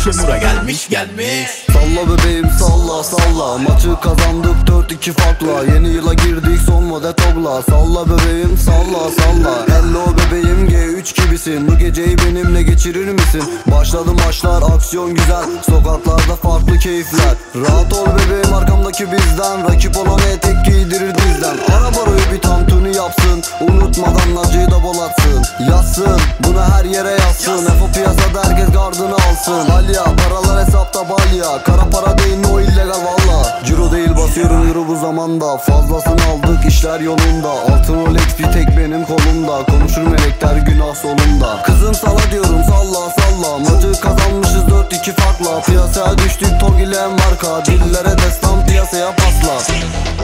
Şemura gelmiş. Salla bebeğim salla salla, maçı kazandık 4-2 farkla. Yeni yıla girdik son model togla. Salla bebeğim salla salla. Hello bebeğim G3 gibisin, bu geceyi benimle geçirir misin? Başladı maçlar, aksiyon güzel, sokaklarda farklı keyifler. Rahat ol bebeğim, arkamdaki bizden, rakip olana etek giydirir dizden. Arabayı bir tantuni yapsın, unutmadan acıyı da bol atsın. Yazsın bunu her yere yazsın, Efo piyasada herkes gardını alsın. Alya paralar hesapta balya, kara para değil o illegal valla. Ciro değil basıyorum euro bu zamanda, fazlasını aldık işler yolunda. Altın Rolex bir tek benim kolumda, konuşur melekler günah solunda. Kızım sala diyorum salla salla, maçı kazanmışız 4-2 farkla. Piyasaya düştük TOG ile marka, dillere destan piyasaya pasla.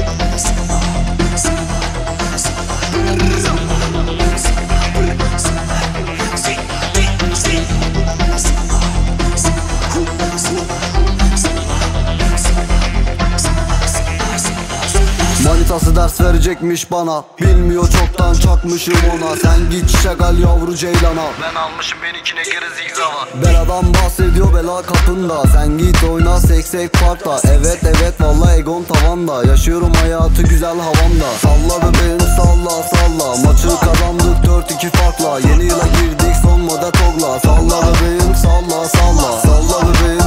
Manitası ders verecekmiş bana, bilmiyor çoktan çakmışım ona. Sen git çiçek al yavru ceylana, ben almışım benimkine geri zigzava. Beladan bahsediyor bela kapında, sen git oyna seksek parkta. Evet valla egon tavanda, yaşıyorum hayatı güzel havamda. Salla bebeğim salla salla, maçı kazandık 4-2 farkla. Yeni yıla girdik son model togla. Salla bebeğim salla salla, salla bebeğim